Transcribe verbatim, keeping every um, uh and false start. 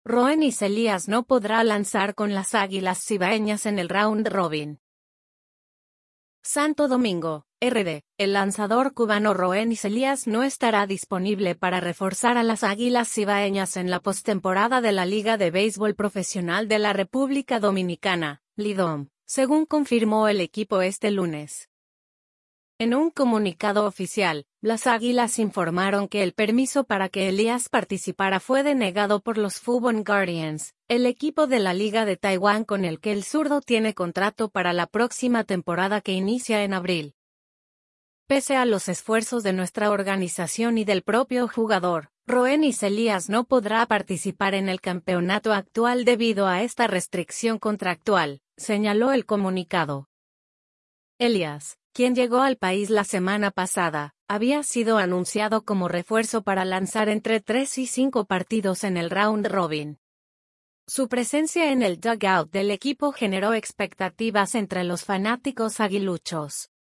Roenis Elias no podrá lanzar con las Águilas Cibaeñas en el round robin. Santo Domingo, R D. El lanzador cubano Roenis Elias no estará disponible para reforzar a las Águilas Cibaeñas en la postemporada de la Liga de Béisbol Profesional de la República Dominicana, Lidom, según confirmó el equipo este lunes. En un comunicado oficial, las Águilas informaron que el permiso para que Elias participara fue denegado por los Fubon Guardians, el equipo de la Liga de Taiwán con el que el zurdo tiene contrato para la próxima temporada que inicia en abril. Pese a los esfuerzos de nuestra organización y del propio jugador, Roenis Elias no podrá participar en el campeonato actual debido a esta restricción contractual, señaló el comunicado. Elias, quien llegó al país la semana pasada, había sido anunciado como refuerzo para lanzar entre tres y cinco partidos en el round robin. Su presencia en el dugout del equipo generó expectativas entre los fanáticos aguiluchos.